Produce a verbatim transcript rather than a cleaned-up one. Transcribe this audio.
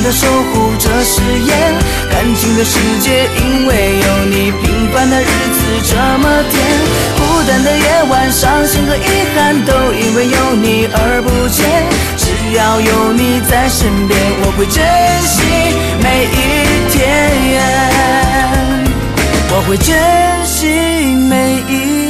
的守护着誓言，感情的世界因为有你，平凡的日子这么甜，孤单的夜晚，伤心和遗憾都因为有你而不见，只要有你在身边，我会珍惜每一天，我会珍惜每一天。